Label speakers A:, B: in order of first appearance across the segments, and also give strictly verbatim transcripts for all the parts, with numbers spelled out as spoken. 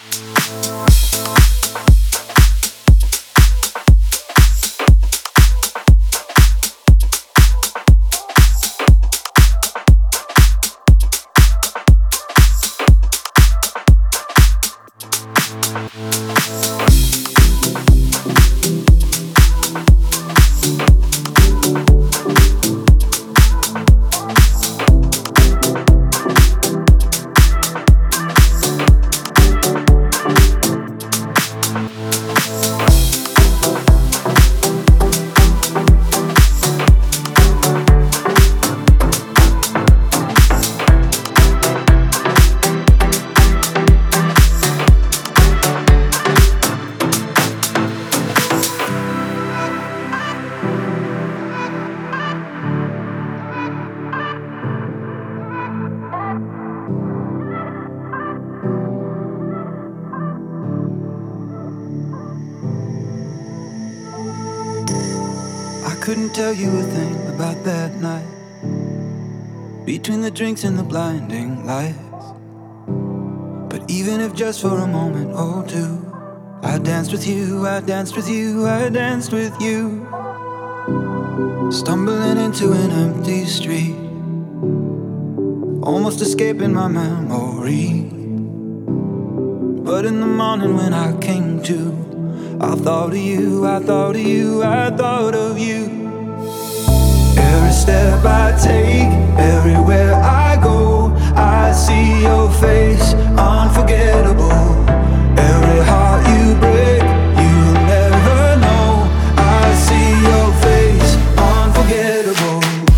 A: Couldn't tell you a thing about that night, between the drinks and the blinding lights. But even if just for a moment or two, I danced with you, I danced with you, I danced with you, stumbling into an empty street, almost escaping my memory. But in the morning when I came to, I thought of you, I thought of you, I thought of you. Every step I take, everywhere I go, I see your face, unforgettable. Every heart you break, you'll never know. I see your face, unforgettable.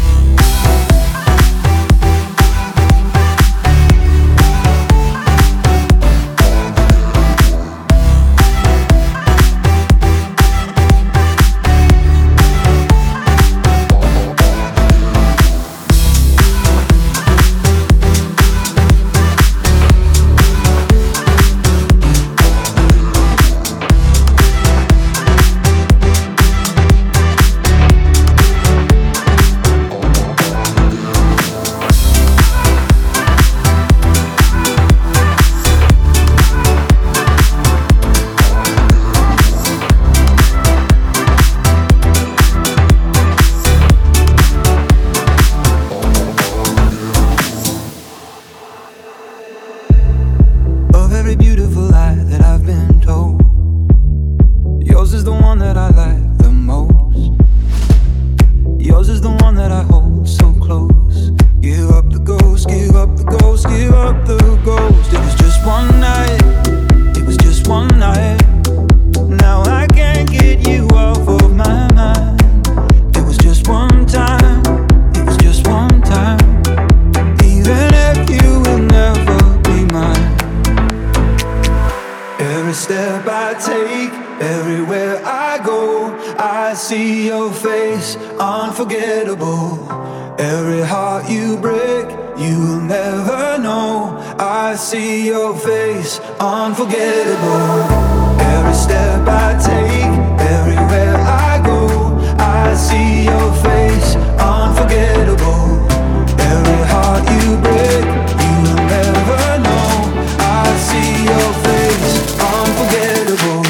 A: Unforgettable. Every heart you break, you'll never know. I see your face, unforgettable. Every step I take, everywhere I go, I see your face, unforgettable. Every heart you break, you'll never know. I see your face, unforgettable.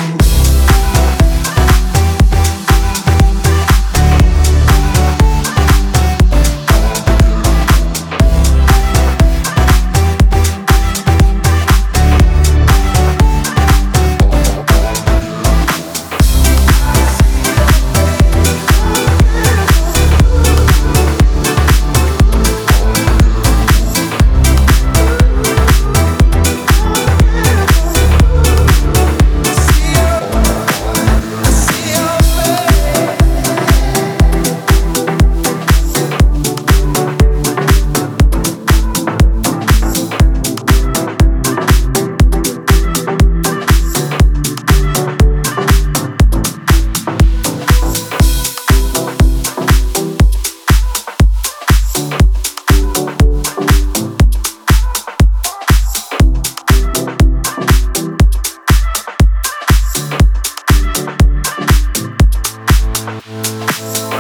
A: We'll be right back.